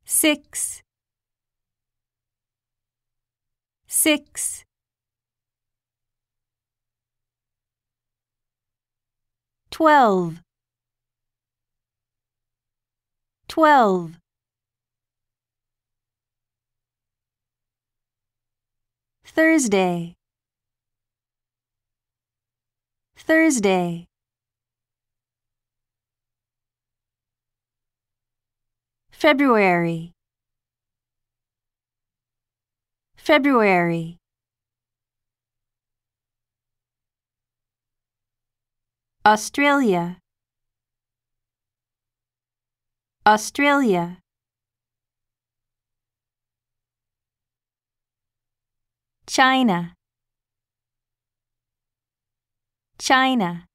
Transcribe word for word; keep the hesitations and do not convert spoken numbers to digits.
six, six, twelve, twelve, Thursday, Thursday, February, February, Australia, Australia, China, China,